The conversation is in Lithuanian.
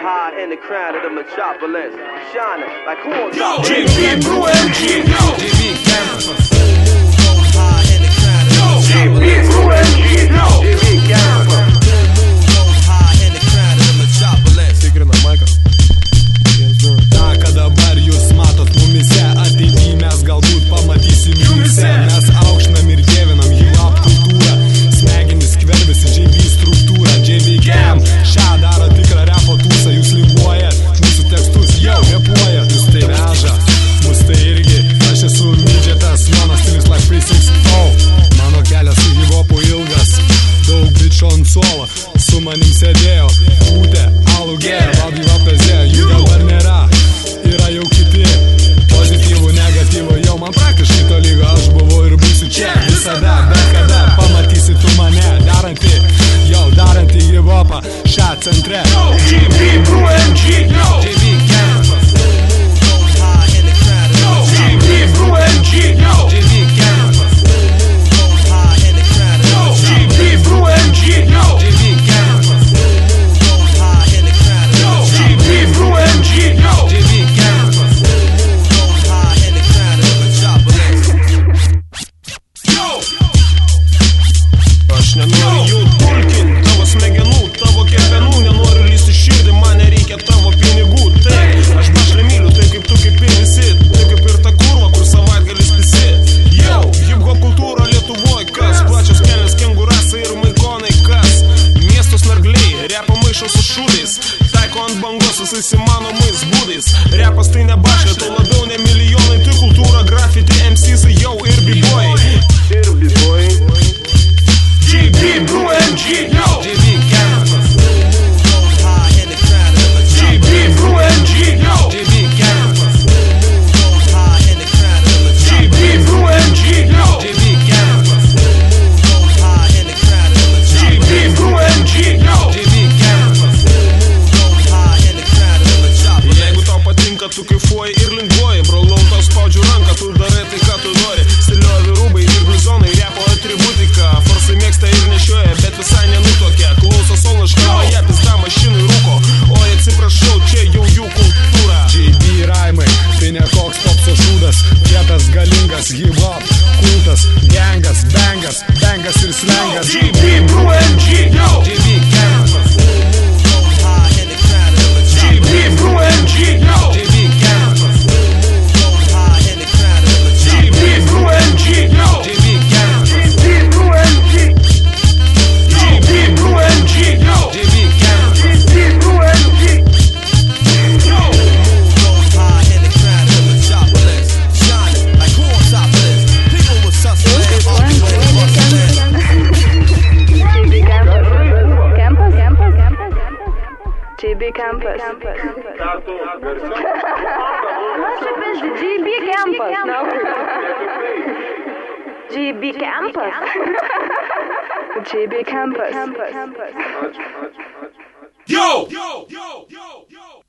high in the crown of the metropolis, shining like who on top? JB Brew MG, yo. JB Campus. High in the crown of the JB Brew MG, yo. JB Campus. High in the crown of the metropolis. Tikrina Maiką. Ta, ką dabar jūs matot mumise, ateity mes galbūt pamatysim jumise. Mes aukštinam ir dievinam hip-hop kultūrą, smegenis skverbiasi JB struktūra. JB Camp šią daro tikrą repo tūsą, jūs linguojat mūsų tekstus, jau repuojat, jūs tai veža, mus tai irgi. Aš esu midžetas, mano stilius like 360. Mano kelias su hip-hopu ilgas, daug bičio ant suolo, su manim sėdėjo, pūtė, alų gėrė, valgyva pezė, jų dabar nėra, yra jau kiti, pozityvų, negatyvų, jau man praktiškai to lygo, aš buvau ir būsiu čia, visada, bet kada, pamatysi tu mane, darantį hip-hopą, šią centre. JB Brew MG, yo. JB Campus. JB Brew MG, yo. JB Campus. JB Brew MG, yo. JB Campus. JB Brew MG, yo. JB Campus. Yo. Aš nenoriu jų pulkin, tavo smegenų, tavo kepenų, nenoriu lysti širdį, man nereikia tavo pinigų. Taip, aš bašlę myliu, tai kaip tu, kaip ir visi, tai kaip ir ta kurva, kur savaitgalis visi. Jau, hip-hop kultūra Lietuvoj, kas plačios kelnes, kengurasai ir maikonai, kas miestos nargliai, repo maišo su šūdais, taiko ant bangos visais įmanomais būdais. Repas tai ne bašlė, to labiau ne milijonai, tai kultūra, graffiti, MC'sai jau ir b-boy. JB Brew MG, yo. JB Campus. JB Brew MG, yo. JB Campus. JB Brew MG, yo. JB Campus. JB Brew MG, yo. JB Campus. Jeigu tau patinka, tu kaifuoji ir linguoji, brolau tau spaudžiu ranką, tu darai tai, ką tu nori. Stiliovi rūbai ir blizonai, repo atributika, forsai mėgsta ir nešioja, bet visai nenutokia. Klauso solnašką, maja pizda mašinai rūko, oi atsiprašau, čia jau jų kultūra. JB raimai, tai ne koks popso šūdas, kietas galingas hip-hop, kultas, gangas, bangas ir slengas. JB Brew MG, yo. JB Campus. JB Brew MG, yo. JB Campus. JB Brew MG, yo. JB Campus. JB Brew MG, yo. JB Campus. JB Brew MG, yo. JB Campus. JB Campus. JB Campus. JB Campus. Yo!